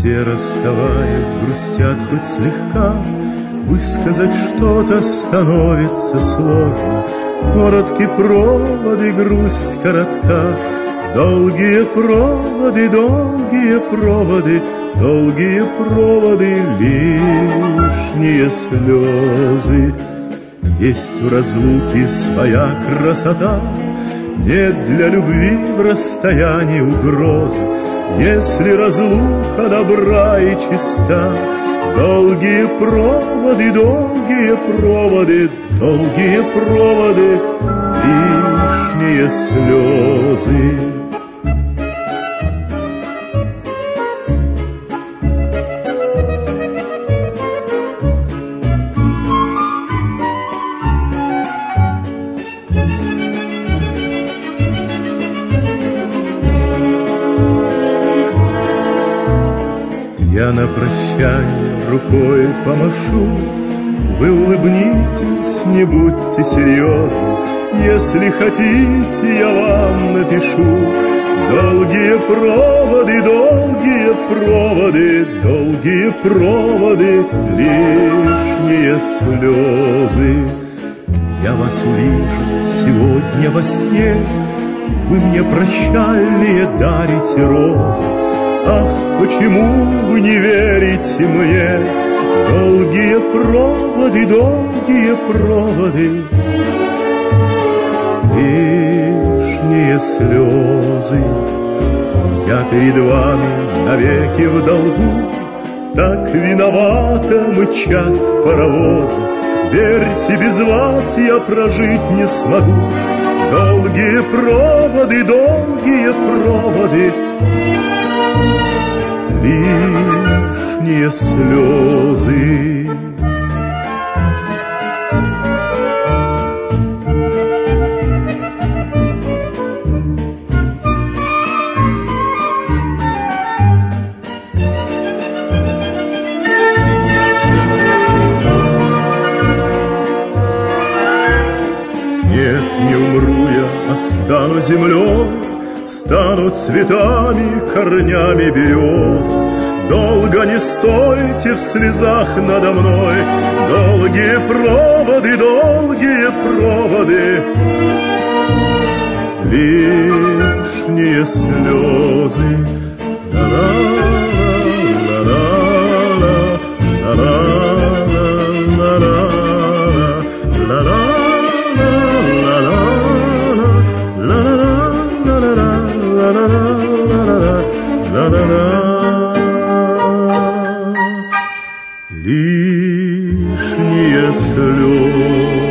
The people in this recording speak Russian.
Все, расставаясь, грустят хоть слегка, высказать что-то становится сложно. Короткие проводы, грусть коротка, долгие проводы, долгие проводы, долгие проводы, лишние слезы. Есть в разлуке своя красота, нет для любви в расстоянии угрозы. Если разлука добра и чиста, долгие проводы, долгие проводы, долгие проводы, лишние слезы. Я на прощание рукой помашу, вы улыбнитесь, не будьте серьезны. Если хотите, я вам напишу долгие проводы, долгие проводы, долгие проводы, лишние слезы. Я вас увижу сегодня во сне, вы мне прощальные дарите розы. Ах, почему вы не верите мне? Долгие проводы, долгие проводы, лишние слезы. Я перед вами навеки в долгу, так виновато мчат паровозы. Верьте, без вас я прожить не смогу. Долгие проводы, долгие проводы, лишние слезы. Нет, не умру я, а стану землей, стану цветами, корнями берез. Долго не стойте в слезах надо мной, долгие проводы, долгие проводы, лишние слезы. Лишние слезы.